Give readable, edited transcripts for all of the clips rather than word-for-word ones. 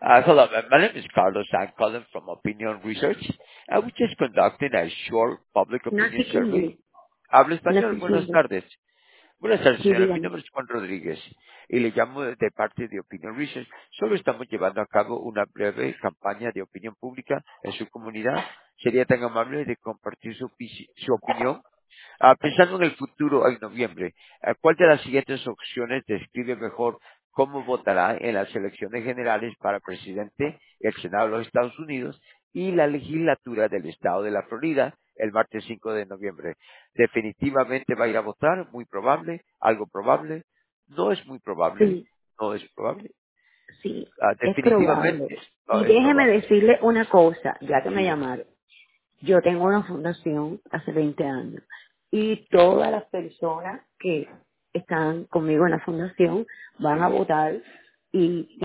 Hello, my name is Carlos. I'm calling from Opinion Research. We just conducting a short public No opinion speak survey. English. Hablo No español. speak Buenas English. tardes. Buenas tardes, Sí, señora. Mi dígame. nombre es Juan Rodríguez y le llamo de parte de Opinion Research. Solo estamos llevando a cabo una breve campaña de opinión pública en su comunidad. Sería tan amable de compartir su opinión. Pensando en el futuro en noviembre, ¿cuál de las siguientes opciones describe mejor cómo votará en las elecciones generales para presidente, el Senado de los Estados Unidos y la legislatura del Estado de la Florida el martes 5 de noviembre? Definitivamente va a ir a votar, muy probable, algo probable, no es muy probable, Sí, no es probable, sí, es probable. definitivamente Y es déjeme probable. decirle una cosa, ya que me Sí. llamaron. Yo tengo una fundación hace 20 años y todas las personas que están conmigo en la fundación van a Sí. votar y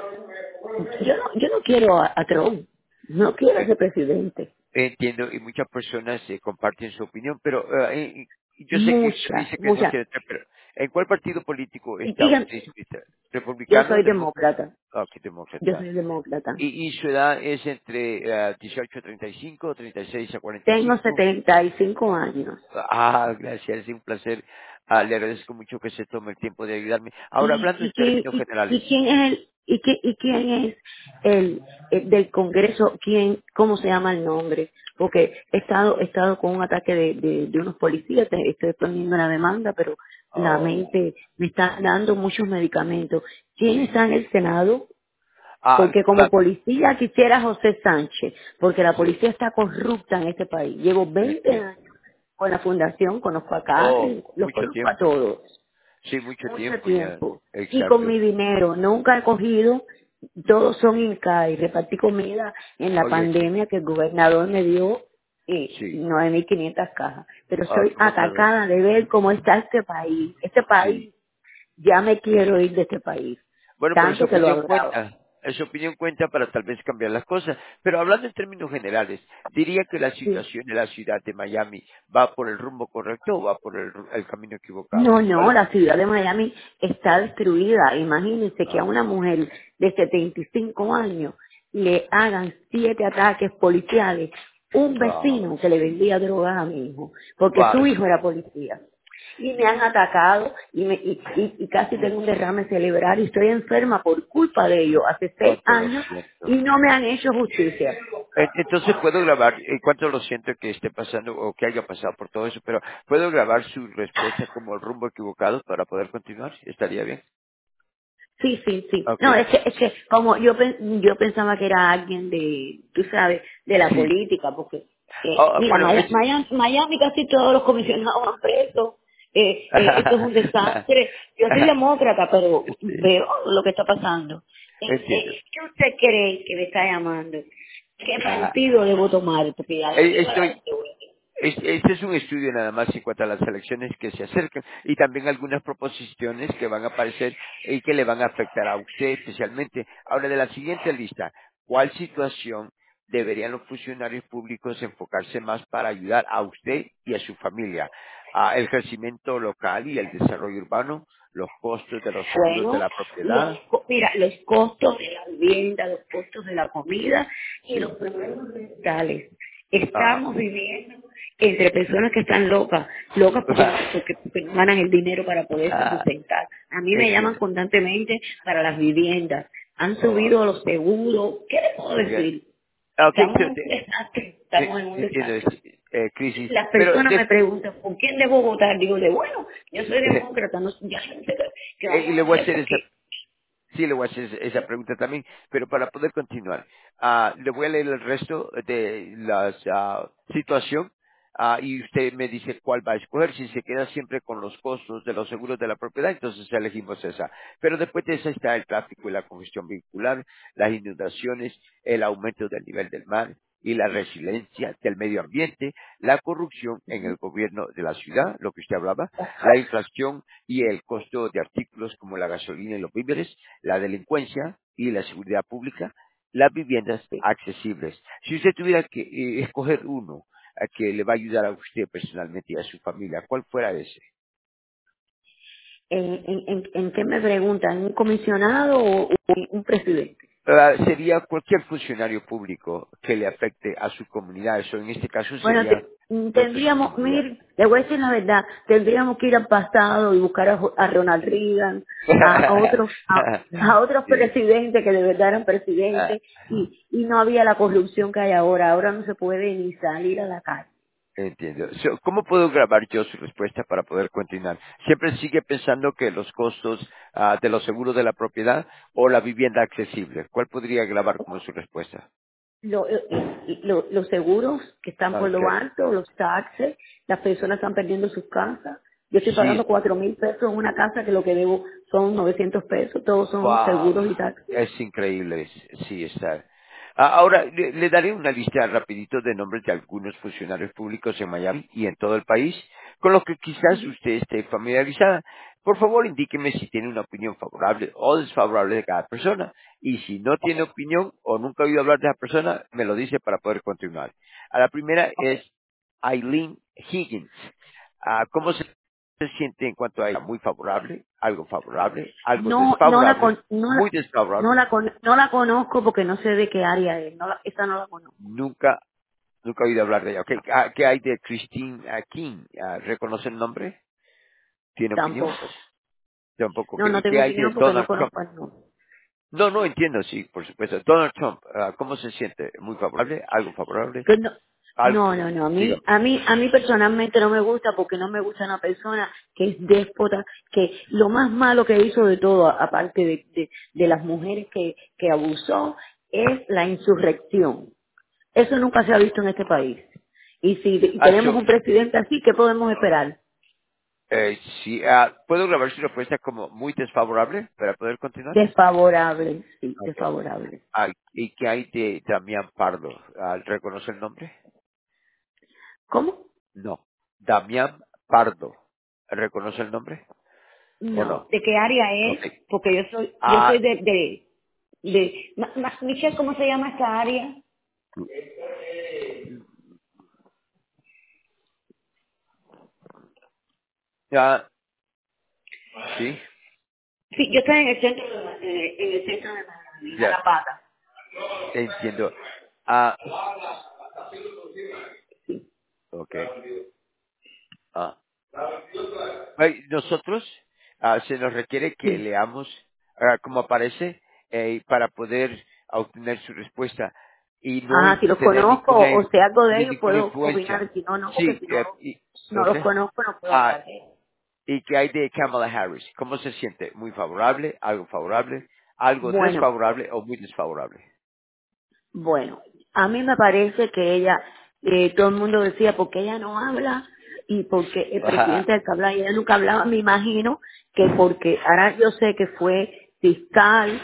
yo no quiero a Trump, no quiero a ese presidente. Entiendo, y muchas personas comparten su opinión, pero yo sé que usted Muchas, dice que no muchas. quiere entrar, pero ¿en cuál partido político Y está digan, usted inscrita? yo ¿Republicano, soy demócrata? demócrata, Ok, yo demócrata. soy demócrata. ¿Y su edad es entre 18 a 35, 36 a Tengo 45? 75 años. Gracias, es un placer. Le agradezco mucho que se tome el tiempo de ayudarme. Ahora, ¿Y, hablando en y, quién, términos generales, y quién es y quién es el del Congreso? ¿Cómo se llama el nombre? Porque he estado con un ataque de unos policías, estoy poniendo una demanda, pero la oh, mente me está dando muchos medicamentos. ¿Quién sí. está en el Senado? Ah, Porque como la- policía quisiera José Sánchez, porque la sí, policía está corrupta en este país. Llevo 20 entiendo. años con la fundación, conozco a Oh, Carmen, los mucho conozco a tiempo. todos, Sí, mucho mucho tiempo ya. tiempo. Y con Exacto. mi dinero, nunca he cogido, todos son INCAI, repartí comida en la Oye, pandemia que el gobernador me dio sí. 9.500 cajas. Pero Ah, soy qué bondad. atacada de ver cómo está este país. Este Sí. país, ya me quiero ir de este país, Bueno, pero su tanto que lo opinión adoraba. cuenta. Su opinión cuenta para tal vez cambiar las cosas. Pero hablando en términos generales, diría que la Sí. situación de la ciudad de Miami va por el rumbo correcto o va por el camino equivocado. No, no, la ciudad de Miami está destruida. Imagínense que a Ah, una mujer de 75 años le hagan 7 ataques policiales. Un wow. vecino que le vendía drogas a mi hijo, porque Wow. su hijo era policía. Y me han atacado y casi tengo un derrame cerebral y estoy enferma por culpa de ellos hace 6 Cuánto lo años y siento. no me han hecho justicia. Entonces puedo grabar, en cuanto lo siento que esté pasando o que haya pasado por todo eso, pero puedo grabar su respuesta como el rumbo equivocado para poder continuar. ¿Estaría bien? Sí, sí, sí. Ok. No, es que como yo pensaba que era alguien de, tú sabes, de la Sí. política, porque, mira, Bueno, es... Miami casi todos los comisionados han preso. Esto es un desastre. Yo soy demócrata, pero Sí, veo lo que está pasando. entiendo. ¿Qué usted cree que me está llamando? ¿Qué Ah, partido debo tomar? Porque ya yo quiero estoy, adelante, güey. este es un estudio nada más en cuanto a las elecciones que se acercan y también algunas proposiciones que van a aparecer y que le van a afectar a usted especialmente. Ahora, de la siguiente lista, ¿cuál situación deberían los funcionarios públicos enfocarse más para ayudar a usted y a su familia? El crecimiento local y el desarrollo urbano, los costos de los seguros de Bueno, la propiedad. mira, los costos de la vivienda, los costos de la comida y los Sí. problemas mentales. Ah, Estamos viviendo entre personas que están locas porque no ganan el dinero para poderse ah, sustentar. A mí me llaman entiendo. constantemente para las viviendas. Han Oh, subido los seguros. ¿Qué le puedo okay. decir? Okay, Estamos en un desastre, estamos en un entiendo, desastre. crisis, Las pero personas me preguntan, ¿por quién debo votar? Digo, bueno, yo soy demócrata, no, ya no sé qué y vamos le a voy a hacer hacer esa porque Sí, le voy a hacer esa pregunta también, pero para poder continuar, le voy a leer el resto de la situación y usted me dice cuál va a escoger. Si se queda siempre con los costos de los seguros de la propiedad, entonces elegimos esa. Pero después de esa está el tráfico y la congestión vehicular, las inundaciones, el aumento del nivel del mar y la resiliencia del medio ambiente, la corrupción en el gobierno de la ciudad, lo que usted hablaba, la inflación y el costo de artículos como la gasolina y los víveres, la delincuencia y la seguridad pública, las viviendas accesibles. Si usted tuviera que escoger uno que le va a ayudar a usted personalmente y a su familia, ¿cuál fuera ese? ¿En qué me preguntan? ¿Un comisionado o un presidente? Sería cualquier funcionario público que le afecte a su comunidad. Eso en este caso Bueno, sería nuestra tendríamos, comunidad. mire, le voy a decir la verdad, tendríamos que ir al pasado y buscar a Ronald Reagan, a otros Sí. presidentes que de verdad eran Ah, presidentes y no había la corrupción que hay ahora. Ahora no se puede ni salir a la calle. entiendo. ¿Cómo puedo grabar yo su respuesta para poder continuar? ¿Siempre sigue pensando que los costos de los seguros de la propiedad o la vivienda accesible? ¿Cuál podría grabar como su respuesta? Los seguros que están por lo Okay. alto, los taxes, las personas están perdiendo sus casas. Yo estoy Sí, pagando 4.000 pesos en una casa que lo que debo son 900 pesos, todos son wow, seguros y taxes. es increíble, sí está. Ahora, le daré una lista rapidito de nombres de algunos funcionarios públicos en Miami y en todo el país, con lo que quizás usted esté familiarizada. Por favor, indíqueme si tiene una opinión favorable o desfavorable de cada persona. Y si no tiene opinión o nunca ha oído hablar de esa persona, me lo dice para poder continuar. A la primera es Eileen Higgins. ¿Cómo se siente en cuanto a ella? Muy favorable, algo No, no la, desfavorable, con- no muy la, desfavorable, no la conozco porque no sé de qué área es. Esa no la conozco. nunca, nunca he oído hablar de ella. Okay. ¿Qué hay de Christine King? ¿Reconoce el nombre? ¿Tiene opinión? Tampoco. Tampoco. No, no Qué tengo hay de opinión porque no Donald Trump? conozco el nombre. No, no entiendo, sí, por supuesto. Donald Trump, ¿cómo se siente? ¿Muy favorable? ¿Algo favorable? Que no, Algo, no, no, no. diga. A mí personalmente no me gusta porque no me gusta una persona que es déspota, que lo más malo que hizo de todo, aparte de las mujeres que abusó, es la insurrección. Eso nunca se ha visto en este país. Y si tenemos un presidente así, ¿qué podemos esperar? Sí, ¿puedo grabar su respuesta como muy desfavorable para poder continuar? Desfavorable, sí, Ok. desfavorable. ¿Y qué hay de Damián Pardo? ¿Reconoce el nombre? ¿Cómo? No. Damián Pardo. ¿Reconoce el nombre o No. no? ¿De qué área Ok. es? Porque yo soy Ah, Michelle, ¿cómo se llama esta área? ya, sí, Sí, yo estoy en el centro en el centro de Miami, a ya, La Pata. entiendo. Ah, ok. Ah. Nosotros se nos requiere que Sí. leamos como aparece para poder obtener su respuesta y no Ajá, si los tener conozco o sé algo de ellos ninguna puedo influencia. opinar, si no, no, porque Sí, si no, no ok. los conozco no puedo Ah, hablar de ellos. ¿y qué hay de Kamala Harris? ¿Cómo se siente? ¿Muy favorable, algo Bueno, desfavorable o muy desfavorable? Bueno, a mí me parece que ella, todo el mundo decía, ¿por qué ella no habla? Y porque el presidente del que hablaba, y ella nunca hablaba, me imagino que porque ahora yo sé que fue fiscal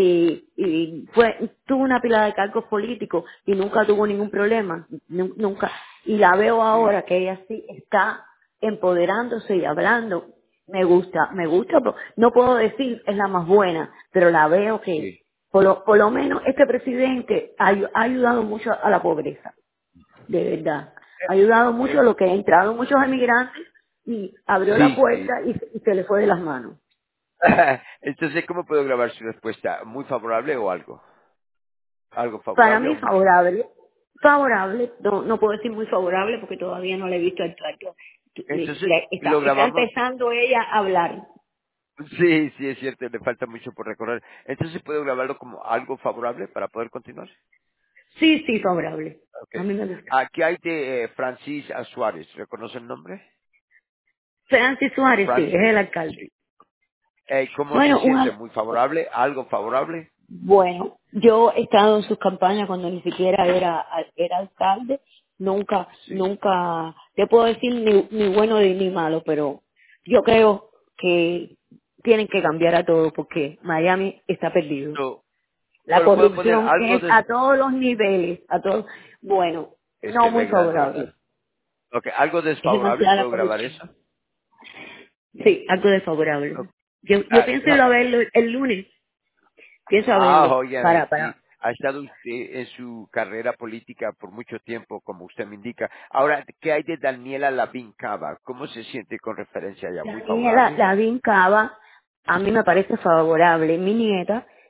tuvo una pila de cargos políticos y nunca tuvo ningún problema, nunca. Y la veo Sí, ahora que ella sí está empoderándose y hablando. Me gusta, pero no puedo decir es la más buena, pero la veo que sí. por lo menos este presidente ha ayudado mucho a la pobreza, de verdad. Ha ayudado mucho a lo que ha entrado muchos emigrantes y abrió la Sí, sí. puerta y se le fue de las manos. Entonces, ¿cómo puedo grabar su respuesta? ¿Muy favorable o algo? ¿Algo Para favorable mí o muy favorable? favorable, no, no puedo decir muy favorable porque todavía no le he visto el trato. Entonces, lo Está grabamos. empezando ella a hablar. Sí, sí, es cierto, le falta mucho por recorrer. Entonces, ¿puedo grabarlo como algo favorable para poder continuar? Sí, sí, favorable. Ok. A mí me gusta. ¿Qué hay de Francis Suárez? ¿Reconoce el nombre? Francis Suárez, sí, es Francis, el alcalde. sí. ¿Cómo se Bueno, siente? ¿Muy favorable? ¿Algo favorable? Bueno, yo he estado en sus campañas cuando ni siquiera era alcalde, Sí. nunca, te puedo decir ni bueno ni malo, pero yo creo que tienen que cambiar a todo porque Miami está perdido. So, La bueno, puedo poner corrupción algo es de... a todos los niveles, a todos, bueno, no Estoy muy migrando, ¿verdad? favorable, Ok, algo es desfavorable, demasiada la ¿puedo grabar corrupción. eso? Sí, algo desfavorable. Ok. Yo pienso irlo a ver el lunes, pienso a verlo Óyeme, sí. para Ha estado usted en su carrera política por mucho tiempo, como usted me indica. Ahora, ¿qué hay de Daniela Lavín Cava? ¿Cómo se siente con referencia a ella? ¿Muy Daniela favorable? Lavín Cava, a mí me parece favorable. Mi nieta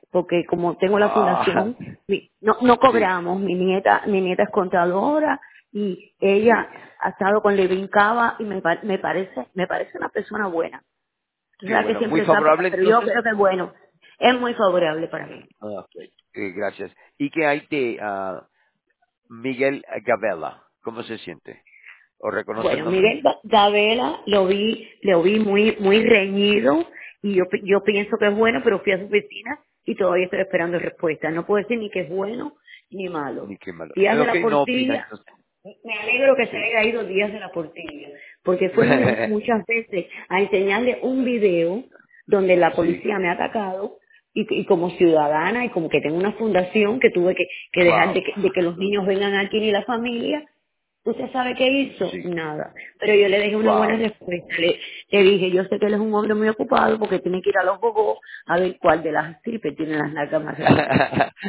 porque como tengo la Ah, fundación, no sí, cobramos, mi nieta es contadora y ella sí. ha estado con Levin Cava y me parece una persona buena. Tú Qué sabes que bueno. Muy siempre saca, favorable pero yo entonces. creo que es bueno, es muy favorable para mí. Ah, ok. Gracias. ¿Y qué hay de Miguel Gavela? ¿Cómo se siente? ¿O reconoce el Bueno, nombre? Miguel Gabela lo vi muy reñido y yo pienso que es bueno, pero fui a su oficina y todavía estoy esperando respuesta. No puedo decir ni que es bueno ni malo. Ni qué malo. Díaz de Ok, la no opina Portilla, entonces. me alegro que se Sí. haya ido Díaz de la Portilla, porque fue muchas veces a enseñarle un video donde la Sí. policía me ha atacado y como ciudadana y como que tengo una fundación que tuve que dejar Wow. de que los niños vengan aquí ni la familia. ¿Usted sabe qué hizo? Sí. Nada. Pero yo le dejé una buena Wow. respuesta. Le dije, yo sé que él es un hombre muy ocupado porque tiene que ir a los gogos a ver cuál de las strippers tiene las nalgas más grandes.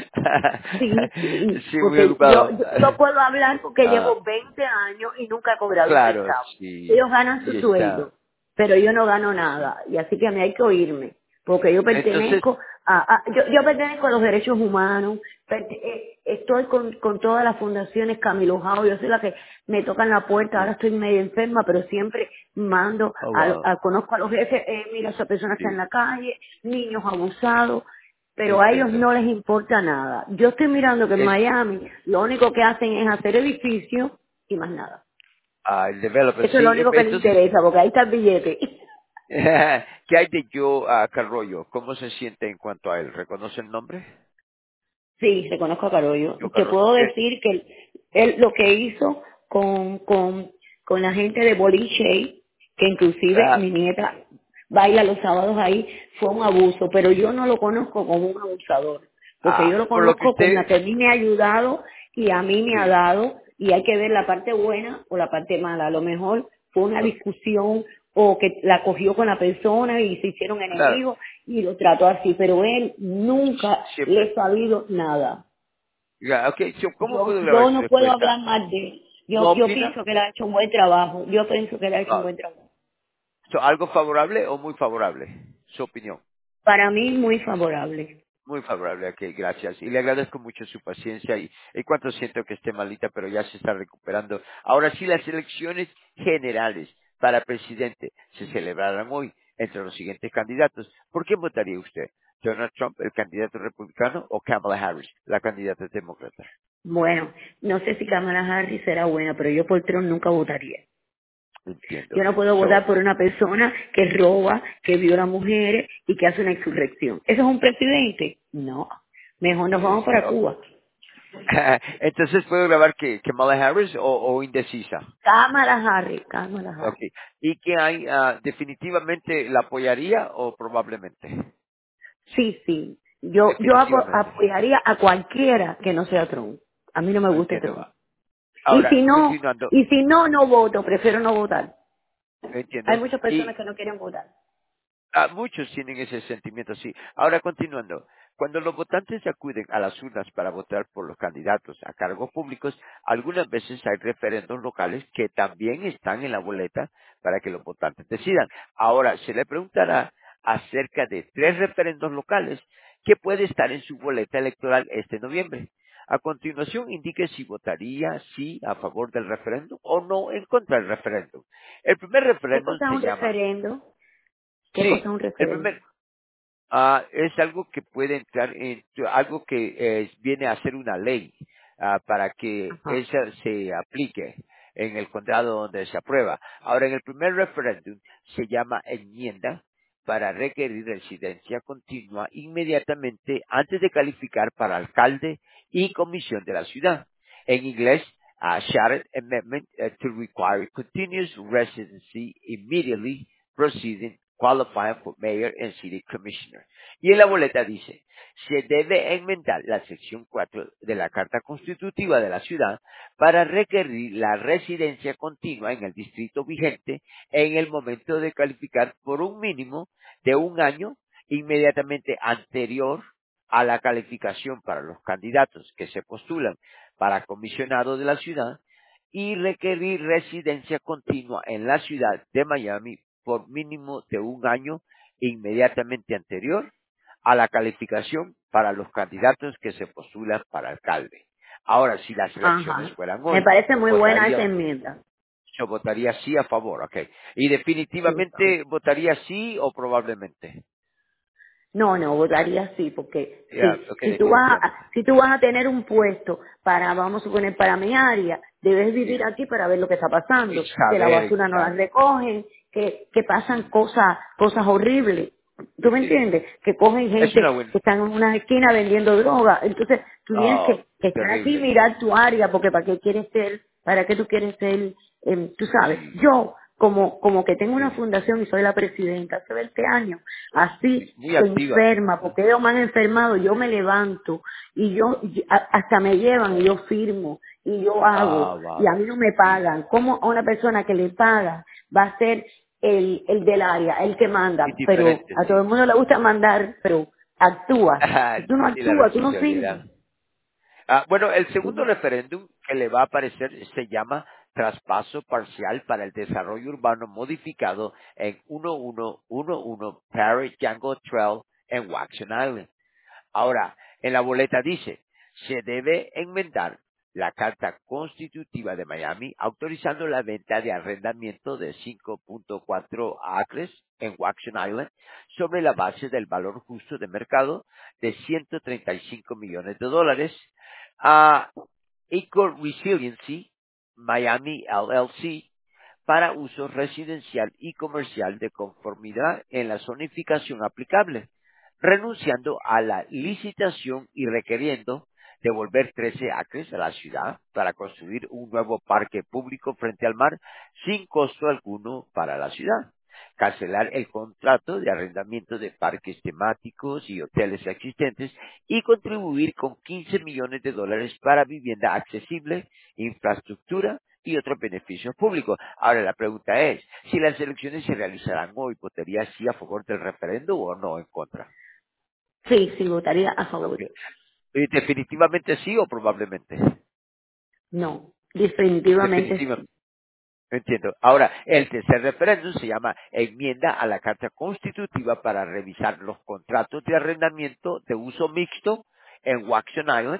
Sí, sí, Sí, muy porque yo, ocupado. yo, yo puedo hablar porque Ah, llevo 20 años y nunca he cobrado un claro, centavo. sí. Ellos ganan su Y está. sueldo, pero yo no gano Sí. nada. Y así que a mí hay que oírme, porque yo Entonces, pertenezco yo pertenezco a los derechos humanos, estoy con todas las fundaciones Camilo Jao, yo soy la que me tocan la puerta, ahora sí. estoy medio enferma, pero siempre mando, Oh, wow. conozco a los jefes, mira, esa persona está en Sí. la calle, niños abusados, pero a ellos Entiendo. no les importa nada. Yo estoy mirando que en Es, Miami lo único que hacen es hacer edificios y más nada. el developer, Eso es lo sí. único que les Entonces, interesa, porque ahí está el billete. ¿qué hay de Joe Carroyo? ¿Cómo se siente en cuanto a él? ¿Reconoce el nombre? Sí, reconozco a Carollo. Joe Te Carroyo. puedo decir que él lo que hizo con la gente de Boliche, que inclusive Ah, mi nieta baila los sábados ahí, fue un abuso, pero yo no lo conozco como un abusador, porque yo lo por lo que conozco como la usted, que a mí me ha ayudado y a mí me ha sí. dado, y hay que ver la parte buena o la parte mala. A lo mejor fue una Ok, discusión o que la cogió con la persona y se hicieron claro, enemigos y lo trató así, pero él nunca le siempre. he sabido nada. Ya, ok, ¿cómo puedo grabar Yo su no puedo respuesta? hablar mal de él. ¿No Yo opina? pienso que él ha hecho un buen trabajo. Yo pienso que él ha hecho un Ah, buen trabajo. ¿algo favorable o muy favorable? Su opinión. Para mí, muy favorable. Muy favorable, ok, gracias. Y le agradezco mucho su paciencia y cuánto siento que esté malita, pero ya se está recuperando. Ahora sí, las elecciones generales para presidente se celebrarán hoy entre los siguientes candidatos. ¿Por quién votaría usted? ¿Donald Trump, el candidato republicano, o Kamala Harris, la candidata demócrata? Bueno, no sé si Kamala Harris será buena, pero yo por Trump nunca votaría. Entiendo. Yo no puedo votar So, por una persona que roba, que viola mujeres y que hace una insurrección. ¿Eso es un presidente? No. Mejor nos vamos para ok. Cuba. Entonces, ¿puedo grabar que Kamala Harris o indecisa? Kamala Harris, Kamala Ok. Harris. ¿Y que hay, definitivamente la apoyaría o probablemente? Sí, sí. Yo Definitivamente. apoyaría a cualquiera que no sea Trump. A mí no me gusta Entiendo. Trump. Y Ahora, si no, continuando, y si no, no voto, prefiero no votar. Hay entiendo. muchas personas Y que no quieren votar. muchos tienen ese sentimiento, sí. Ahora, continuando. Cuando los votantes acuden a las urnas para votar por los candidatos a cargos públicos, algunas veces hay referendos locales que también están en la boleta para que los votantes decidan. Ahora, se le preguntará acerca de 3 referendos locales que puede estar en su boleta electoral este noviembre. A continuación, indique si votaría sí a favor del referéndum o no en contra del referéndum. El primer ¿Qué referéndum cosa es se un llama, referendo? ¿Qué cosa sí, es un el referendo? primer, es algo que puede entrar en algo que viene a ser una ley para que Ajá. esa se aplique en el condado donde se aprueba. Ahora, en el primer referéndum se llama enmienda para requerir residencia continua inmediatamente antes de calificar para alcalde y comisión de la ciudad. En inglés, Shaded Amendment to require continuous residency immediately proceeding qualifying for mayor and city commissioner. Y en la boleta dice, se debe enmendar la sección 4 de la Carta Constitutiva de la ciudad para requerir la residencia continua en el distrito vigente en el momento de calificar por un mínimo de un año inmediatamente anterior a la calificación para los candidatos que se postulan para comisionado de la ciudad y requerir residencia continua en la ciudad de Miami por mínimo de un año inmediatamente anterior a la calificación para los candidatos que se postulan para alcalde. Ahora, si las elecciones Ajá. fueran Me hoy, parece muy buena esa votaría, enmienda. yo votaría sí a favor, ok. Y Sí. definitivamente votaría sí o probablemente. No, no, votaría sí, porque Ya, sí, ok, si definitivamente. tú vas a tener un puesto para, vamos a suponer, para mi área, debes vivir Sí. aquí para ver lo que está Y pasando, que la saber, basura no la exacto. recogen, que pasan Sí, cosas horribles. ¿Tú me sí. entiendes? Que cogen Es gente una buena. que están en una esquina vendiendo droga. Entonces, tú tienes Oh, que estar aquí y terrible. mirar tu área, porque ¿para qué quieres ser? ¿Para qué tú quieres ser? Tú sabes, Sí, yo, como que tengo una sí. fundación y soy la presidenta hace 20 años, así Muy activa. enferma, porque ellos me han enfermado, yo me levanto y hasta me llevan y yo firmo y yo hago Ah, y a wow. mí no me Sí. pagan. ¿Cómo a una persona que le paga va a ser el del área, el que manda? Pero Indiferente, a todo sí. el mundo le gusta mandar, pero actúas. Si tú no Sí, la actúas, tú no responsabilidad. sirves. Bueno, el segundo Sí. referéndum que le va a aparecer se llama Traspaso Parcial para el Desarrollo Urbano Modificado en 1111 Parrot Jungle Trail en Waxon Island. Ahora, en la boleta dice, se debe enmendar la Carta Constitutiva de Miami autorizando la venta de arrendamiento de 5.4 acres en Waxon Island sobre la base del valor justo de mercado de 135 millones de dólares a Eco Resiliency Miami LLC para uso residencial y comercial de conformidad en la zonificación aplicable, renunciando a la licitación y requiriendo devolver 13 acres a la ciudad para construir un nuevo parque público frente al mar sin costo alguno para la ciudad. Cancelar el contrato de arrendamiento de parques temáticos y hoteles existentes y contribuir con 15 millones de dólares para vivienda accesible, infraestructura y otros beneficios públicos. Ahora la pregunta es, si las elecciones se realizarán hoy, ¿votaría sí a favor del referendo o no en contra? Sí, sí, votaría a Ok. favor. Definitivamente sí o probablemente. No, definitivamente Definitivamente. sí. Entiendo. Ahora, el tercer referéndum se llama enmienda a la Carta Constitutiva para revisar los contratos de arrendamiento de uso mixto en Waxon Island.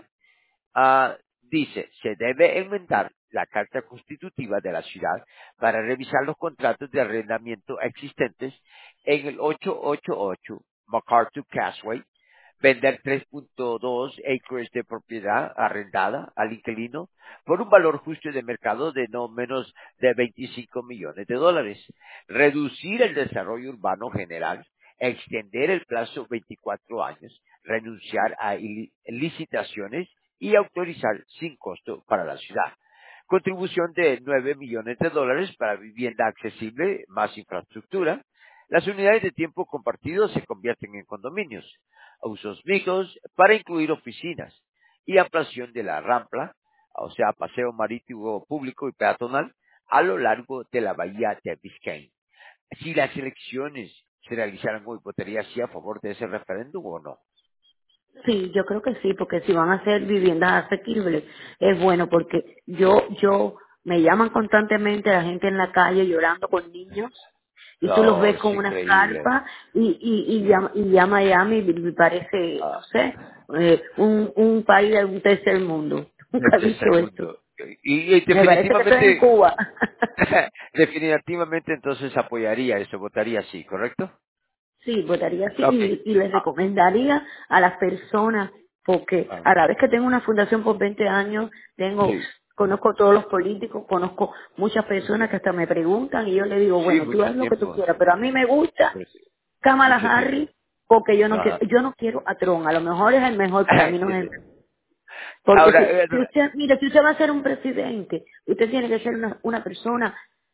Dice, se debe enmendar la Carta Constitutiva de la ciudad para revisar los contratos de arrendamiento existentes en el 888 MacArthur Casway, vender 3.2 acres de propiedad arrendada al inquilino por un valor justo de mercado de no menos de 25 millones de dólares, reducir el desarrollo urbano general, extender el plazo 24 años, renunciar a licitaciones y autorizar sin costo para la ciudad. Contribución de 9 millones de dólares para vivienda accesible más infraestructura. Las unidades de tiempo compartido se convierten en condominios. Usos mixtos para incluir oficinas y ampliación de la rampa, o sea, paseo marítimo público y peatonal a lo largo de la bahía de Biscayne. Si las elecciones se realizaran hoy, ¿votaría sí a favor de ese referéndum o no? Sí, yo creo que sí, porque si van a ser viviendas asequibles, es bueno, porque me llaman constantemente la gente en la calle llorando con niños, y tú los Oh, ves es con unas increíble. carpas, Sí. y ya Miami me parece, no Ah, sé, un país de un tercer mundo. del Nunca he tercer visto esto. mundo. Y Me parece que estoy en definitivamente, Cuba. definitivamente entonces apoyaría eso, votaría sí, ¿correcto? Sí, votaría sí Ok. y les Ah, recomendaría a las personas, porque ah, a la vez que tengo una fundación por 20 años, sí, conozco todos los políticos, conozco muchas personas que hasta me preguntan y yo le digo, sí, bueno, tú mucho haz lo que tú tiempo, quieras, pero a mí me gusta pues, Kamala mucho Harris tiempo. porque Ajá. yo no quiero a Trump, a lo mejor es el mejor, pero a mí no es el Entiendo. mejor. Porque Ahora, si usted, mire, si usted va a ser un presidente, usted tiene que ser una persona,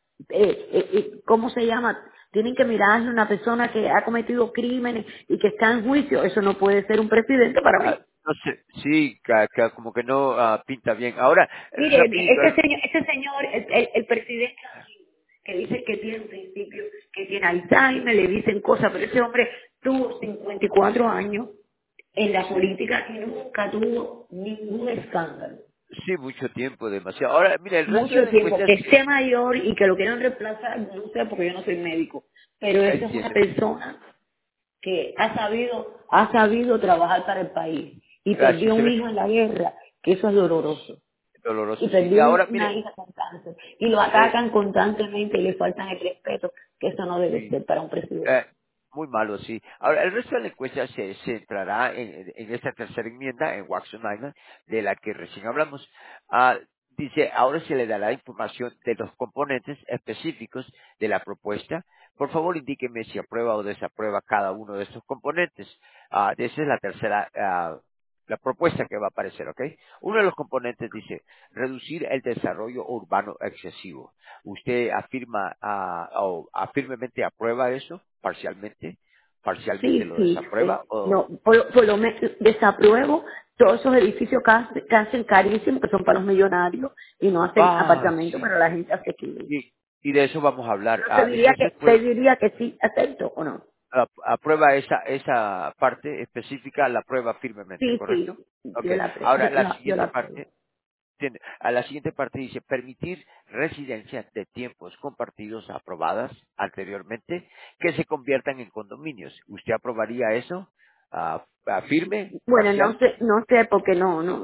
¿cómo se llama? Tienen que mirarle a una persona que ha cometido crímenes y que está en juicio. Eso no puede ser un presidente para mí. no sé, sí, como que no pinta bien. Ahora, Mire, rapidito, este señor, el presidente que dice que tiene un principio, que tiene Alzheimer, le dicen cosas, pero ese hombre tuvo 54 años en la sí, política y nunca tuvo ningún escándalo. sí, mucho tiempo, demasiado. Ahora, mira, el resto de Mucho la tiempo, encuesta que sí, esté mayor y que lo quieran reemplazar, no sé, porque yo no soy médico, pero esa es una entiendo. persona. que ha sabido trabajar para el país y Así perdió se un ve. hijo en la guerra, que eso es doloroso. Y Doloroso, sí. Y perdió ahora, una mire, hija con cáncer. Y lo eh, atacan constantemente y le faltan el respeto, que eso no debe sí. ser para un presidente. Eh, muy malo, sí. Ahora, el resto de la encuesta se centrará en esta tercera enmienda, en Watson Island, de la que recién hablamos. Ah, dice, ahora se le dará información de los componentes específicos de la propuesta. Por favor, indíqueme si aprueba o desaprueba cada uno de estos componentes. Esa es la tercera, la propuesta que va a aparecer, ¿ok? Uno de los componentes dice, reducir el desarrollo urbano excesivo. ¿Usted afirma o firmemente aprueba eso? ¿Parcialmente? ¿Parcialmente Sí, lo sí. desaprueba? No, por lo menos desapruebo todos esos edificios que hacen carísimos, que son para los millonarios, y no hacen apartamentos Sí. para la gente asequible. Y, y de eso vamos a hablar. Pero Entonces, te pues, diría que sí, acepto o no. aprueba esa parte específica, la aprueba firmemente, Sí, ¿correcto? sí, Ok. Ahora, yo la apruebo. a la siguiente parte dice, permitir residencias de tiempos compartidos aprobadas anteriormente que se conviertan en condominios. ¿Usted aprobaría eso? ¿Firme? Bueno, ¿Parcial? no sé, porque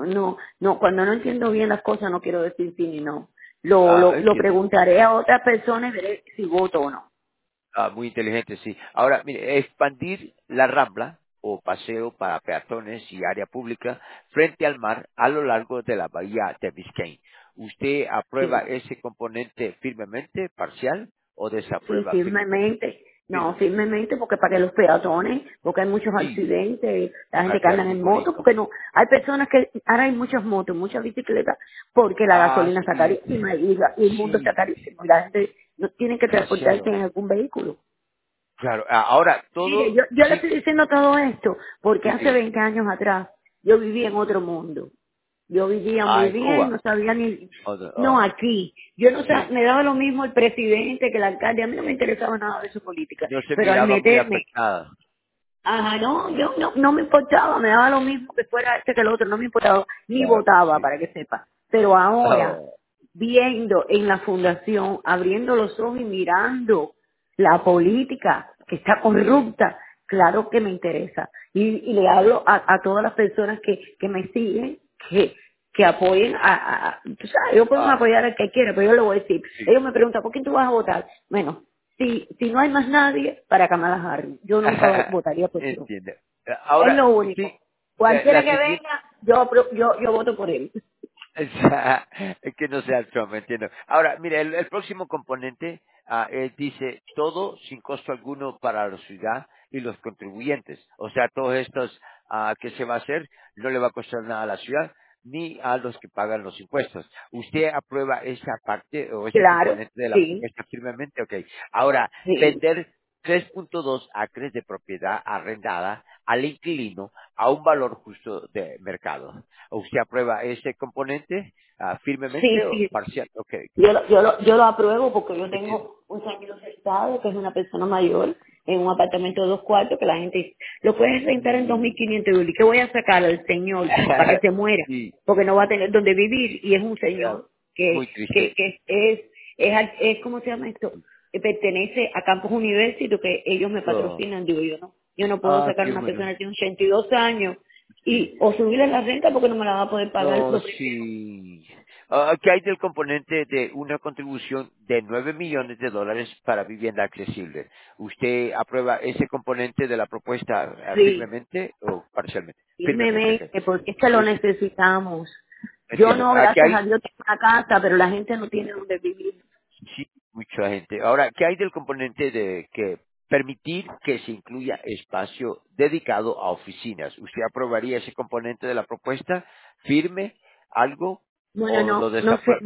no, cuando no entiendo bien las cosas no quiero decir sí ni no. Lo Entiendo. preguntaré a otras personas y veré si voto o no. Muy inteligente, sí. Ahora, mire, expandir la rambla o paseo para peatones y área pública frente al mar a lo largo de la bahía de Biscayne. ¿Usted aprueba Sí. ese componente firmemente, parcial, o Sí, desaprueba firmemente? firmemente. No, Firmemente. firmemente, porque para que los peatones, porque hay muchos Sí, accidentes, la va a gente que quedar anda muy en moto, bonito. porque no, hay personas que, ahora hay muchas motos, muchas bicicletas, porque la gasolina está Sí, carísima y el mundo está sí, carísimo, y la gente no tiene que transportarse demasiado. en algún vehículo. Claro, ahora Mire, todo, yo le sí, estoy diciendo todo esto porque sí, hace sí. 20 años atrás yo vivía en otro mundo. Yo vivía muy En bien, Cuba. no sabía ni... No, Oh, aquí. Yo no sí. sabía, me daba lo mismo el presidente que el alcalde. A mí no me interesaba nada de su política. No se Pero al miraba muy meterme afectada. Ajá, no, yo no me importaba, me daba lo mismo que fuera este que el otro, no me importaba, ni Claro, votaba, sí. para que sepa. Pero ahora, Oh, viendo en la fundación, abriendo los ojos y mirando la política que está corrupta, claro que me interesa. Y le hablo a todas las personas que me siguen, que apoyen tú sabes, ellos pueden ah, apoyar al que quiera, pero yo le voy a decir, sí. ellos me preguntan, ¿por quién tú vas a votar? Bueno, si no hay más nadie, para Kamala Harris. Yo nunca votaría por Trump. Entiende. Es Ahora, lo sí, único. Cualquiera la que siguiente, venga, yo voto por él. es que no sea Trump, entiendo. Ahora, mire, el próximo componente dice todo sin costo alguno para la ciudad y los contribuyentes. O sea, todos estos que se va a hacer no le va a costar nada a la ciudad ni a los que pagan los impuestos. ¿Usted aprueba esa parte o ese Claro, componente de la sí, propuesta firmemente? Ok. Ahora, sí. vender 3.2 acres de propiedad arrendada al inquilino a un valor justo de mercado. ¿Usted aprueba ese componente Sí, firmemente o sí. parcial? Ok, Yo lo apruebo porque yo entiendo. tengo un señor sentado que es una persona mayor en un apartamento de 2 cuartos que la gente dice, lo puedes rentar en Mm. 2.500 euros. ¿Y qué voy a sacar al señor para que se muera? Sí, Porque no va a tener donde vivir. Y es un claro, señor muy triste. que ¿cómo se llama esto? Que pertenece a Campus University, que ellos me Oh, patrocinan, digo yo, ¿no? Yo no puedo sacar qué a una bueno. persona que tiene 82 años Sí. y o subirle la renta porque no me la va a poder pagar No, lo primero. sí. ¿Qué hay del componente de una contribución de 9 millones de dólares para vivienda accesible? ¿Usted aprueba ese componente de la propuesta Sí, firmemente o parcialmente? Firmemente, ok. firmemente, porque es que lo necesitamos. Yo Entiendo. no, ¿Qué gracias hay? a Dios, tengo una casa, pero la gente no tiene donde vivir. Sí, mucha gente. Ahora, ¿qué hay del componente de que permitir que se incluya espacio dedicado a oficinas? ¿Usted aprobaría ese componente de la propuesta? ¿Firme? ¿Algo? Bueno, ¿O lo desaprueba?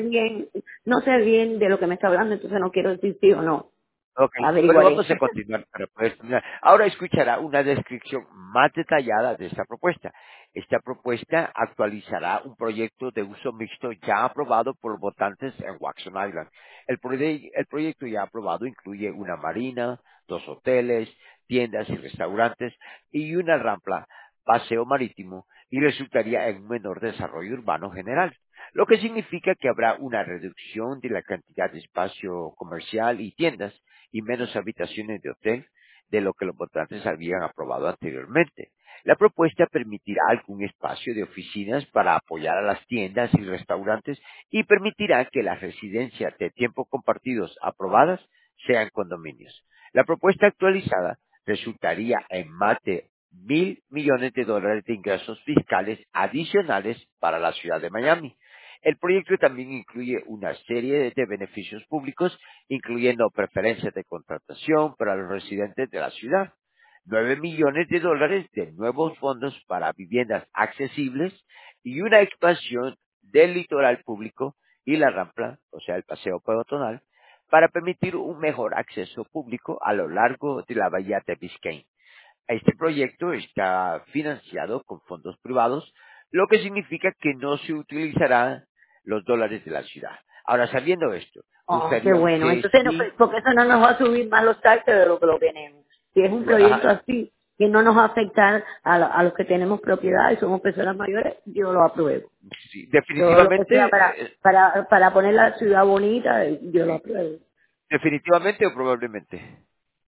no sé bien de lo que me está hablando, entonces no quiero decir sí o no. Ok, bueno, Averiguaré. vamos a continuar para poder terminar. Ahora escuchará una descripción más detallada de esta propuesta. Esta propuesta actualizará un proyecto de uso mixto ya aprobado por votantes en Waxon Island. El proyecto ya aprobado incluye una marina, 2 hoteles, tiendas y restaurantes y una rampa, paseo marítimo y resultaría en un menor desarrollo urbano general, lo que significa que habrá una reducción de la cantidad de espacio comercial y tiendas y menos habitaciones de hotel. de lo que los votantes habían aprobado anteriormente. La propuesta permitirá algún espacio de oficinas para apoyar a las tiendas y restaurantes y permitirá que las residencias de tiempo compartidos aprobadas sean condominios. La propuesta actualizada resultaría en más de $1.000 millones de ingresos fiscales adicionales para la ciudad de Miami. El proyecto también incluye una serie de beneficios públicos, incluyendo preferencias de contratación para los residentes de la ciudad, $9 millones de nuevos fondos para viviendas accesibles y una expansión del litoral público y la rampa, o sea, el paseo peatonal, para permitir un mejor acceso público a lo largo de la bahía de Biscayne. Este proyecto está financiado con fondos privados, lo que significa que no se utilizarán los dólares de la ciudad. Ahora, sabiendo esto, Oh, qué ¿gustaría bueno. usted Entonces, sí? porque eso no nos va a subir más los taxes de lo que lo tenemos. Si es un Ajá, proyecto así, que no nos va a afectar a los que tenemos propiedad y somos personas mayores, yo lo apruebo. sí, Todo lo que definitivamente, sea para poner la ciudad bonita, yo lo apruebo. definitivamente o probablemente.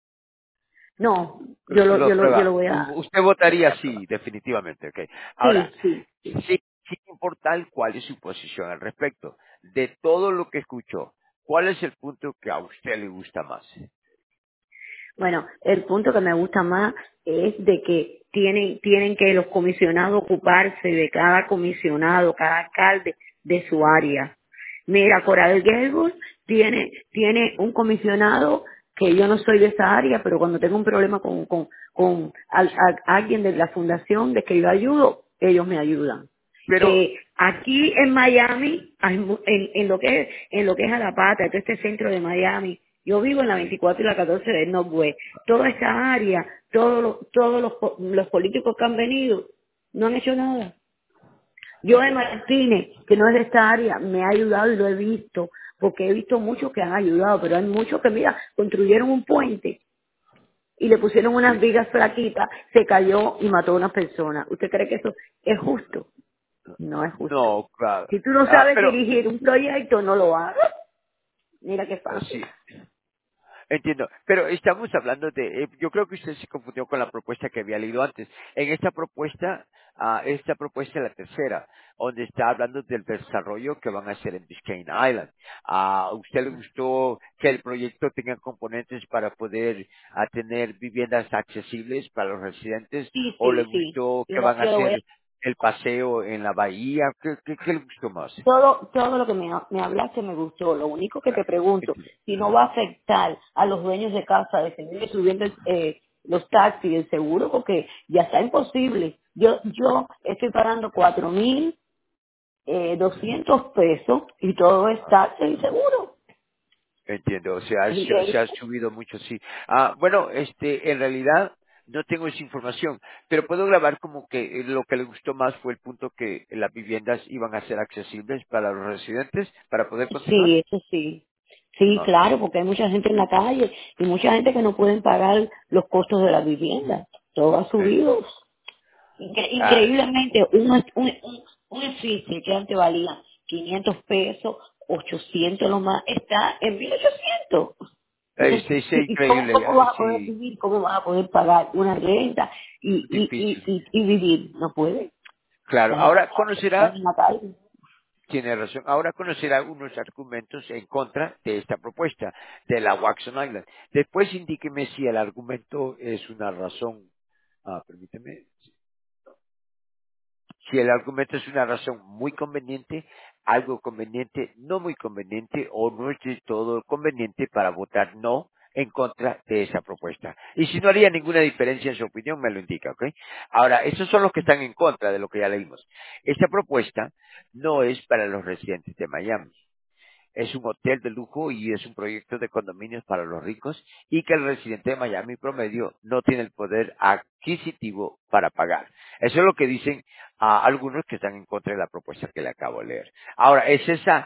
No, Lo yo prueba. lo voy a... Usted votaría sí, definitivamente, ok. Ahora, Sí, sí, sí. sin importar cuál es su posición al respecto, de todo lo que escuchó, ¿cuál es el punto que a usted le gusta más? Bueno, el punto que me gusta más es de que tienen que los comisionados ocuparse de cada comisionado, cada alcalde de su área. Mira, Coral Gables tiene un comisionado que yo no soy de esa área, pero cuando tengo un problema con alguien de la fundación de que yo ayudo, ellos me ayudan. Pero, Aquí en Miami, en lo que es Alapata, todo este centro de Miami, yo vivo en la sí, 24 y la 14 del Northwest. Toda esa área, todos los políticos que han venido, no han hecho nada. Yo de entiendo. Martínez, que no es de esta área, me ha ayudado y lo he visto, porque he visto muchos que han ayudado, pero hay muchos que, mira, construyeron un puente y le pusieron unas Sí. vigas flaquitas, se cayó y mató a una persona. ¿Usted cree que eso es justo? No es justo. No, claro. Si tú no Ah, sabes pero, dirigir un proyecto, no lo hagas. Mira qué sí, fácil. entiendo. Pero estamos hablando de, yo creo que usted se confundió con la propuesta que había leído antes. En esta propuesta es la tercera, donde está hablando del desarrollo que van a hacer en Biscayne Island. ¿A usted le gustó que el proyecto tenga componentes para poder tener viviendas accesibles para los residentes? Sí, ¿O le sí, sí. gustó que van a Yo lo voy a... hacer el paseo en la bahía? ¿Qué le gustó más? Todo lo que me hablaste me gustó. Lo único que te pregunto, Entiendo. si no va a afectar a los dueños de casa de seguir subiendo los taxis y el seguro, porque ya está imposible. Yo estoy pagando 4,200 pesos y todo es taxi y seguro. Entiendo, o sea, Es se increíble. ha subido mucho, sí. Bueno, en realidad no tengo esa información, pero puedo grabar como que lo que le gustó más fue el punto que las viviendas iban a ser accesibles para los residentes para poder continuar. Sí, eso sí. Sí, Ok. claro, porque hay mucha gente en la calle y mucha gente que no pueden pagar los costos de la vivienda. Todo ha Eh, subido. ah, Increíblemente, un edificio que antes valía 500 pesos, 800 lo más, está en 1,800. sí, sí, ¿Y increíble, cómo vas a poder sí, vivir? ¿Cómo vas a poder pagar una renta difícil. y vivir? No puede. Claro, La gente ahora está conocerá, en la calle. tiene razón, ahora conocerá unos argumentos en contra de esta propuesta de la Waxon Island. Después indíqueme si el argumento es una razón. Permíteme. Si el argumento es una razón muy conveniente, algo conveniente, no muy conveniente o no es del todo conveniente para votar no en contra de esa propuesta. Y si no haría ninguna diferencia en su opinión, me lo indica, ¿ok? Ahora, esos son los que están en contra de lo que ya leímos. Esta propuesta no es para los residentes de Miami. Es un hotel de lujo y es un proyecto de condominios para los ricos y que el residente de Miami promedio no tiene el poder adquisitivo para pagar. Eso es lo que dicen algunos que están en contra de la propuesta que le acabo de leer. Ahora, ¿es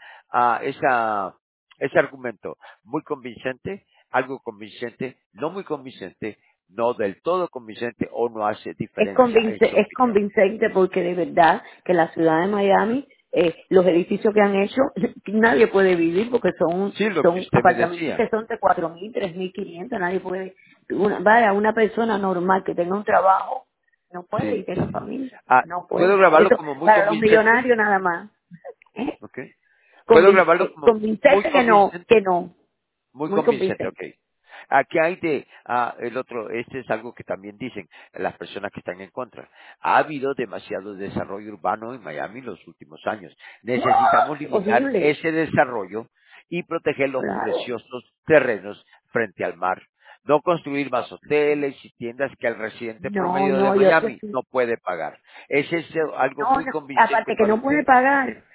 ese argumento muy convincente, algo convincente, no muy convincente, no del todo convincente o no hace diferencia en su Es opinión? convincente porque de verdad que la ciudad de Miami, los edificios que han hecho, nadie puede vivir porque Sí, lo que son usted me apartamentos decía. que son de 4,000, 3,500, nadie puede. vaya, una persona normal que tenga un trabajo no puede y Sí. tenga familia, Ah, no puedo puede. grabarlo Eso como muy para los convincente. millonarios nada más. ¿Eh? Ok. Puedo grabarlo como muy Convincente que convincente. no, Muy muy convincente, ok. convincente. Aquí hay el otro, este es algo que también dicen las personas que están en contra. Ha habido demasiado desarrollo urbano en Miami en los últimos años. Necesitamos ¡Ah! limitar Horrible, ese desarrollo y proteger los claro. preciosos terrenos frente al mar. No construir más hoteles y tiendas que el residente No, promedio de no, yo Miami no puede pagar. Ese es algo no, muy no, convincente aparte que para no puede usted. pagar,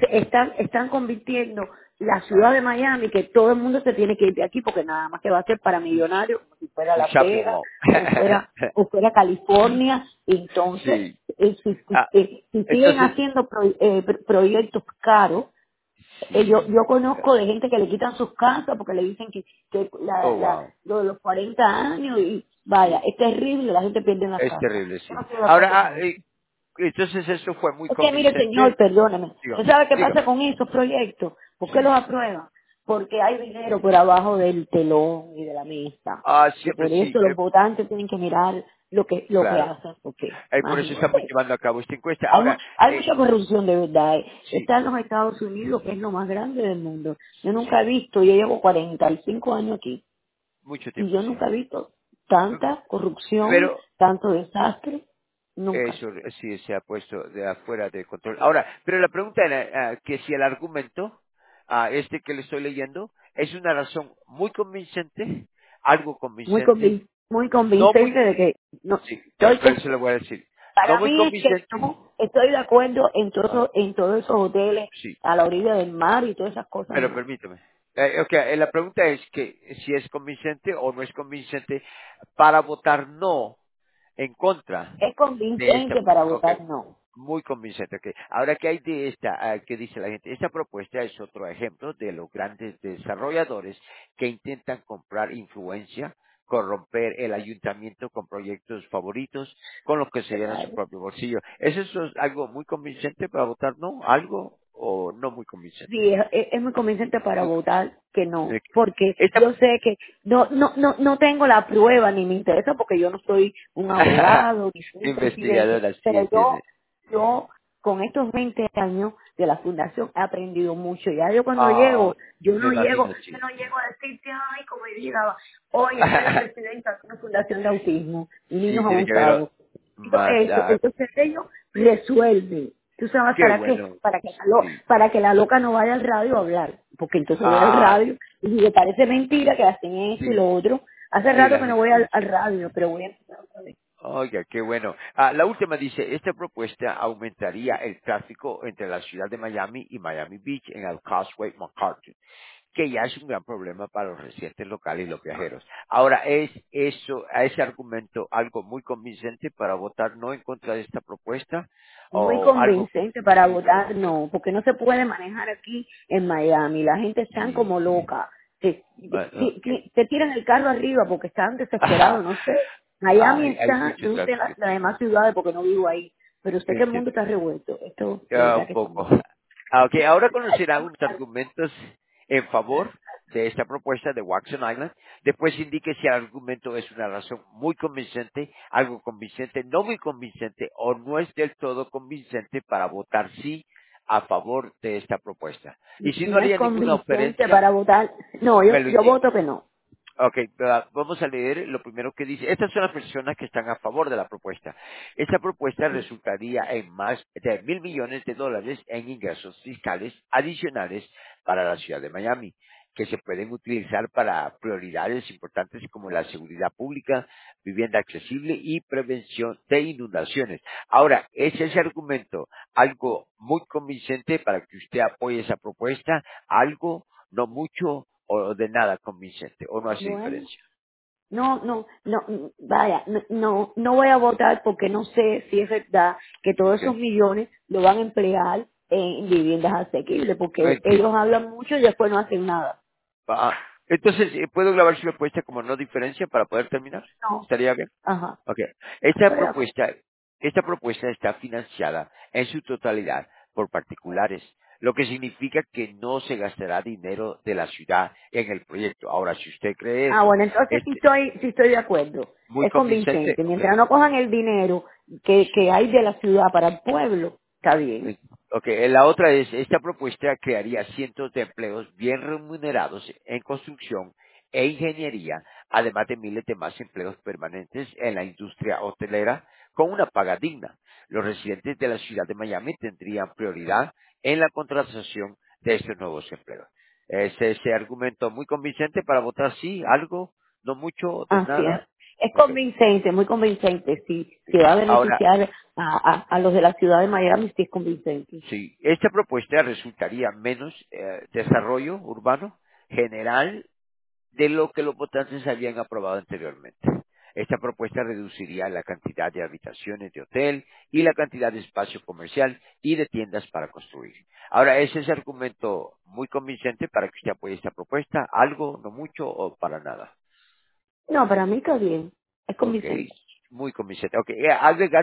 están convirtiendo la ciudad de Miami, que todo el mundo se tiene que ir de aquí porque nada más que va a ser para Un, millonarios, como si fuera un Las shopping Vegas mall. o fuera California. Entonces, Sí. Ah, si siguen entonces, haciendo proyectos caros, sí. yo conozco de gente que le quitan sus casas porque le dicen que Oh, wow. lo de los 40 años y vaya, Sí. es terrible, la gente pierde la Es casa. terrible, Yo sí. no estoy de acuerdo Ahora, con eso. entonces eso fue muy Es que mire, señor, convincente. perdóneme. ¿Usted Dígame, sabe qué pasa dígame. con esos proyectos? ¿Por qué Sí. los aprueban? Porque hay dinero por abajo del telón y de la mesa. Ah, Y siempre por sí, eso los votantes tienen que mirar lo que claro. hacen, porque Por eso estamos imagínate. llevando a cabo esta encuesta. Ahora, Hay mucha corrupción de verdad. sí, Está en los Estados Unidos, que es lo más grande del mundo. Yo nunca he sí, visto, yo llevo 45 años aquí, mucho y tiempo, yo sí. nunca he visto Ok. tanta corrupción, Pero tanto desastre, nunca. eso sí se ha puesto de afuera de control. Ahora, pero la pregunta era que si el argumento, este que le estoy leyendo, es una razón muy convincente, algo convincente, Muy no muy, convincente de que no sí, estoy pero eso le voy a decir, no para muy mí es que convincente, no estoy de acuerdo en todos esos hoteles sí, a la orilla del mar y todas esas cosas, pero no. permítame. La pregunta es que si es convincente o no es convincente para votar no en contra Es de esta, convincente para ok, votar no. muy convincente, ok. Ahora, ¿qué hay de esta? ¿Qué dice la gente? Esta propuesta es otro ejemplo de los grandes desarrolladores que intentan comprar influencia, corromper el ayuntamiento con proyectos favoritos, con lo que se llena su Claro. propio bolsillo. ¿Es eso algo muy convincente para votar no? ¿Algo o no muy convincente? Sí, es muy convincente para Ok. votar que no, Ok. porque Esta yo sé que no tengo la prueba ni me interesa porque yo no soy un abogado ni soy un presidente, investigadora, sí, pero entiende. yo con estos 20 años de la fundación he aprendido mucho. Ya yo cuando Ah, llego, me imagino, yo sí. no llego a decirte, ay, como yo llegaba, hoy soy la presidenta de una fundación de autismo y niños Sí, tiene que haber abusados. más. Entonces ellos resuelven. ¿Tú sabes Qué para qué? bueno. Para Sí, para que la loca no vaya al radio a hablar. Porque entonces voy al ah, radio y si le parece mentira que hacen eso y sí, lo otro. Hace sí, rato la que no gente voy lo al dice. radio, pero voy a empezar otra vez. Oiga, qué bueno. La última dice, esta propuesta aumentaría el tráfico entre la ciudad de Miami y Miami Beach en el Causeway MacArthur, que ya es un gran problema para los residentes locales y los viajeros. Ahora, ¿es eso, a ese argumento algo muy convincente para votar no en contra de esta propuesta Muy o algo convincente para muy votar no, porque no se puede manejar aquí en Miami. La gente está sí, como loca. ok. Te tiran el carro arriba porque están desesperados, no sé. Miami Hay está, mucho yo no sé tráfico. las demás ciudades porque no vivo ahí, pero sé que el mundo Entiendo. está revuelto. Esto de verdad Un que está poco. muy... Ok, ahora conocerá unos argumentos en favor de esta propuesta de Watson Island. Después indique si el argumento es una razón muy convincente, algo convincente, no muy convincente o no es del todo convincente para votar sí a favor de esta propuesta. Y si no No es haría ninguna convincente oferencia, para votar. No, me lo yo indica. voto que no. Ok, vamos a leer lo primero que dice. Estas son las personas que están a favor de la propuesta. Esta propuesta resultaría en más de $1,000 millones en ingresos fiscales adicionales para la ciudad de Miami, que se pueden utilizar para prioridades importantes como la seguridad pública, vivienda accesible y prevención de inundaciones. Ahora, ¿es ese argumento algo muy convincente para que usted apoye esa propuesta? ¿Algo, no mucho o de nada convincente o no hace Bueno, diferencia? vaya, no voy a votar porque no sé si es verdad que todos esos Okay. millones lo van a emplear en viviendas asequibles, No porque ellos entiendo. hablan mucho y después no hacen nada. Ah, entonces, ¿puedo grabar su respuesta como no diferencia para poder terminar? No, ¿Estaría bien? ajá, Ok. estoy de acuerdo. Esta propuesta está financiada en su totalidad por particulares, lo que significa que no se gastará dinero de la ciudad en el proyecto. Ahora, si usted cree Ah, eso, bueno, entonces es sí estoy de acuerdo. muy Es convincente. convincente. Ok. Mientras no cojan el dinero que hay de la ciudad para el pueblo, está bien. Ok, la otra es, esta propuesta crearía cientos de empleos bien remunerados en construcción e ingeniería, además de miles de más empleos permanentes en la industria hotelera con una paga digna. Los residentes de la ciudad de Miami tendrían prioridad en la contratación de estos nuevos empleos. Es ese argumento muy convincente para votar sí, algo, no mucho, de Así es. nada. Es Ok. convincente, muy convincente. Sí, se va a Ahora, beneficiar a los de la ciudad de Miami, sí es convincente. sí, esta propuesta resultaría menos desarrollo urbano general de lo que los votantes habían aprobado anteriormente. Esta propuesta reduciría la cantidad de habitaciones de hotel y la cantidad de espacio comercial y de tiendas para construir. Ahora, ese es argumento muy convincente para que usted apoye esta propuesta, algo, no mucho o para nada. No, para mí está bien. Es Ok, convincente. muy convincente. Ok, agregar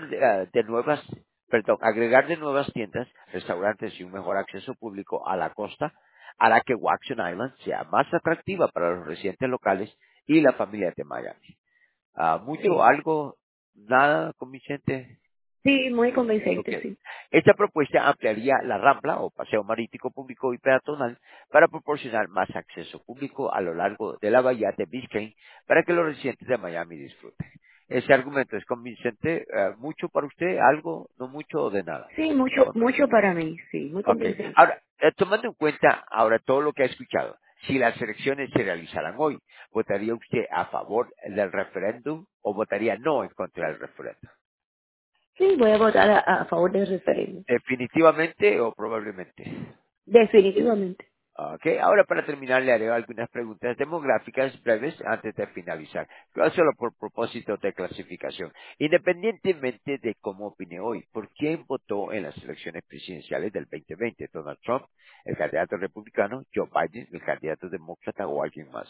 agregar de nuevas tiendas, restaurantes y un mejor acceso público a la costa hará que Watson Island sea más atractiva para los residentes locales y la familia de Miami. Mucho, Sí. algo, nada convincente. Sí, muy Ok. convincente, sí. Esta propuesta ampliaría la Rambla o paseo marítimo público y peatonal para proporcionar más acceso público a lo largo de la bahía de Biscayne para que los residentes de Miami disfruten. Ese argumento es convincente, mucho para usted, algo, no mucho o de nada. Sí, mucho, ¿O no? mucho para mí, sí, muy Ok. convincente. Ahora, tomando en cuenta ahora todo lo que ha escuchado, si las elecciones se realizaran hoy, ¿votaría usted a favor del referéndum o votaría no en contra del referéndum? Sí, voy a votar a favor del referéndum. Definitivamente o probablemente. Definitivamente. Ok, ahora para terminar le haré algunas preguntas demográficas breves antes de finalizar, solo por propósito de clasificación. Independientemente de cómo opine hoy, ¿por quién votó en las elecciones presidenciales del 2020? ¿Donald Trump, el candidato republicano, Joe Biden, el candidato demócrata o alguien más?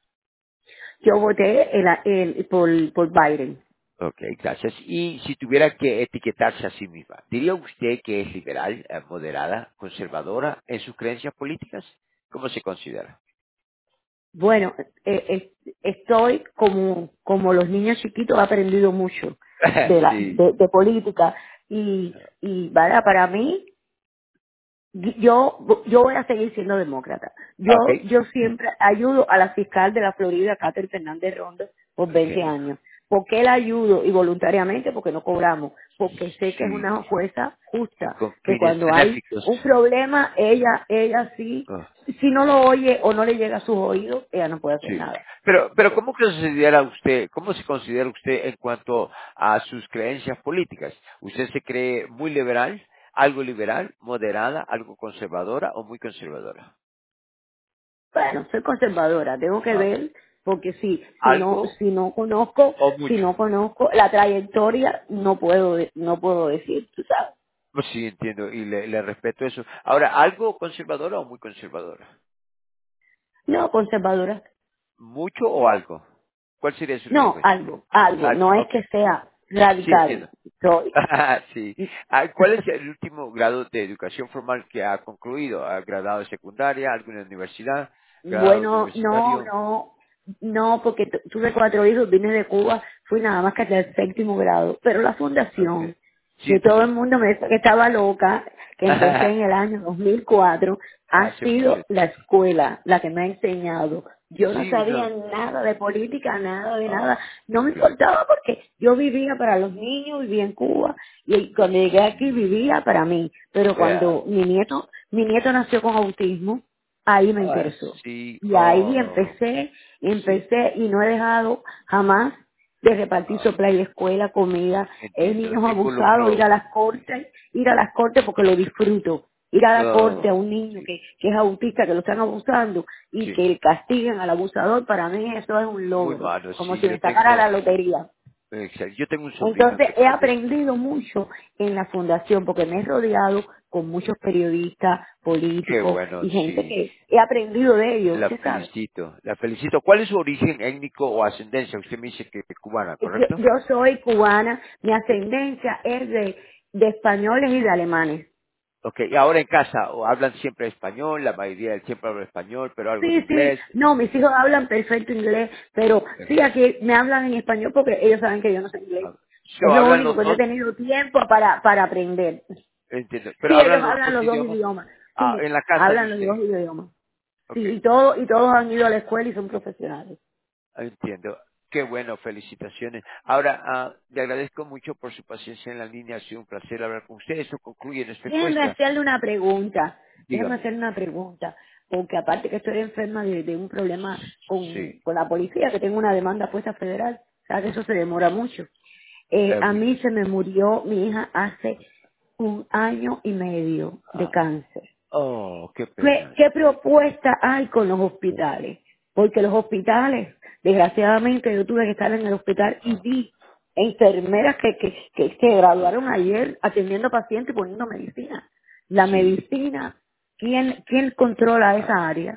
Yo voté por Biden. Ok, gracias. Y si tuviera que etiquetarse a sí misma, ¿diría usted que es liberal, moderada, conservadora en sus creencias políticas? ¿Cómo se considera? Bueno, estoy como los niños chiquitos, he aprendido mucho Sí. de política y vaya, para mí, yo voy a seguir siendo demócrata. Ok, Yo siempre ayudo a la fiscal de la Florida, Catherine Fernández Rondo, por 20 ok. años. ¿Por qué la ayudo? Y voluntariamente, porque no cobramos. Porque sé que es Sí, una jueza justa, con que fines cuando hay benéficos. un problema, ella sí, Ah, si no lo oye o no le llega a sus oídos, ella no puede hacer sí. nada. Pero cómo se considera usted en cuanto a sus creencias políticas? ¿Usted se cree muy liberal, moderada, algo conservadora o muy conservadora? Bueno, soy conservadora, tengo que Ah, ver, porque algo o si mucho. no conozco la trayectoria, no puedo decir, tú sabes. Pues sí, entiendo y le respeto eso. Ahora, ¿algo conservadora o muy conservadora? No, conservadora. ¿Mucho o algo? ¿Cuál sería su No, respuesta? algo. Algo, No es ok. que sea Sí, entiendo. radical. Soy. Sí. ¿Cuál es el último grado de educación formal que ha concluido? ¿Ha graduado de secundaria, alguna universidad, grado Bueno, universitario? no, porque tuve 4 hijos, vine de Cuba, fui nada más que hasta el 7.º grado. Pero la Okay. fundación, Sí, que todo el entiendo. mundo me decía que estaba loca, que empecé en el año 2004, ha Hace mucho sido la tiempo. escuela la que me ha enseñado. Yo no Sí, sabía uno. nada de política, nada de nada. Ah, No me okay. importaba porque yo vivía para los niños, vivía en Cuba, y cuando llegué aquí vivía para mí. Pero Yeah. cuando mi nieto nació con autismo, ahí me interesó. Sí. Y ahí Oh, sí. empecé y no he dejado jamás de repartir Ah, supply de escuela, comida, entiendo. niños Se abusados, involucró. ir a las cortes porque lo disfruto. Ir a la corte a Oh, un niño sí. que es autista, que lo están abusando y Sí. que castiguen al abusador, para mí eso es un Muy logro, malo, como sí. si me sacara la lotería. Yo tengo un sobrino Entonces que he falleció. aprendido mucho en la fundación porque me he rodeado con muchos periodistas, Qué políticos bueno, y gente sí. que he aprendido de ellos, La ¿usted sabe? felicito, la felicito. ¿Cuál es su origen étnico o ascendencia? Usted me dice que es cubana, ¿correcto? Yo soy cubana, mi ascendencia es de españoles y de alemanes. Ok, y ahora en casa, o hablan siempre español, la mayoría del tiempo hablan español, pero algo de Sí, sí, inglés. no, mis hijos hablan perfecto inglés, pero sí, Perfecto. aquí me hablan en español porque ellos saben que yo no sé inglés. Ah, Es so, lo hablan único los que no he dos, tenido tiempo para aprender. entiendo, Sí, pero ellos hablan los hablan dos los dos idiomas. idiomas. Ah, Sí, en la casa de hablan los dos usted. idiomas. Sí, Ok, y todos han ido a la escuela y son profesionales. entiendo. Qué bueno, felicitaciones. Ahora, le agradezco mucho por su paciencia en la línea. Ha sido un placer hablar con usted. Eso concluye nuestra Déjenme encuesta. hacerle una pregunta. Déjenme Dígame. hacerle una pregunta. Porque aparte que estoy enferma de un problema Sí, con la policía, que tengo una demanda puesta federal, sabes que eso se demora mucho. A muy mí bien. se me murió mi hija hace 1 año y medio de Ah, cáncer. oh, qué ¿Qué, pena. qué propuesta hay con los hospitales? Porque los hospitales, desgraciadamente yo tuve que estar en el hospital y vi enfermeras que se graduaron ayer atendiendo pacientes y poniendo medicina. La Sí. medicina, ¿quién controla esa área?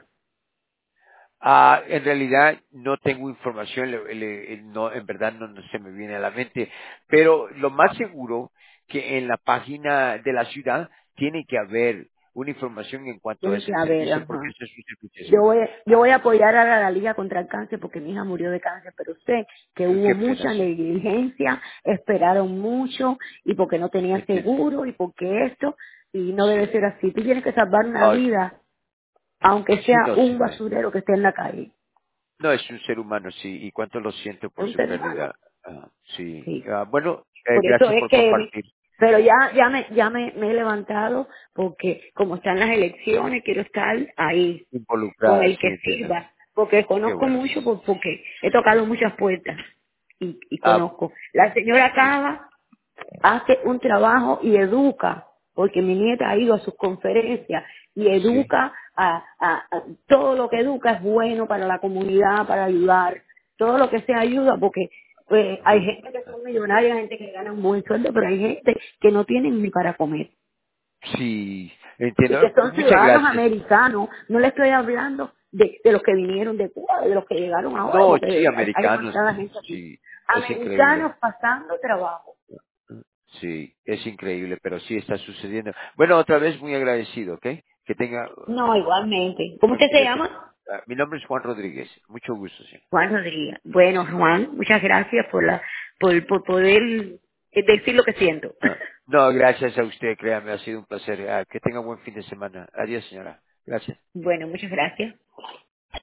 En realidad no tengo información, no, en verdad no se me viene a la mente, pero lo más seguro que en la página de la ciudad tiene que haber una información en cuanto a Tiene que ese haber, servicio, porque ajá. ese es un servicio seguro. Yo voy a apoyar a la Liga contra el Cáncer porque mi hija murió de cáncer, pero sé que hubo Qué pena, mucha sí. negligencia, esperaron mucho y porque no tenía Entiendo. seguro y porque esto, y no debe Sí. ser así. Tú tienes que salvar una Ah, vida, aunque sí, sea no, un sí. basurero que esté en la calle. No, es un ser humano, sí, y cuánto lo siento Es por un su ser humano. pérdida. Sí. Sí. Bueno, Por eso gracias es por que, compartir. pero me he levantado porque como están las elecciones, quiero estar ahí con Involucrada, el sí, que entiendo. sirva, porque Qué conozco bueno. mucho, porque he tocado muchas puertas y Ah, conozco. La señora Cava hace un trabajo y educa, porque mi nieta ha ido a sus conferencias y sí, educa todo lo que educa es bueno para la comunidad, para ayudar, todo lo que sea ayuda, porque pues, hay muy gente que son millonarias, gente que gana un buen sueldo, pero hay gente que no tienen ni para comer sí, y que entiendo. son Muchas ciudadanos gracias. americanos. No le estoy hablando de los que vinieron de Cuba, de los que llegaron ahora, No, porque sí, hay americanos, demasiada gente aquí. sí, es Americanos increíble. pasando trabajo. Sí, es increíble, pero sí está sucediendo. Bueno, otra vez muy agradecido, ¿ok? Que tenga No, igualmente. ¿Cómo buen usted fin se de semana. llama? Mi nombre es Juan Rodríguez. Mucho gusto, señor. Juan Rodríguez. Bueno, Juan, muchas gracias por poder decir lo que siento. No, gracias a usted, créame, ha sido un placer. Que tenga buen fin de semana. Adiós, señora. Gracias. Bueno, muchas gracias.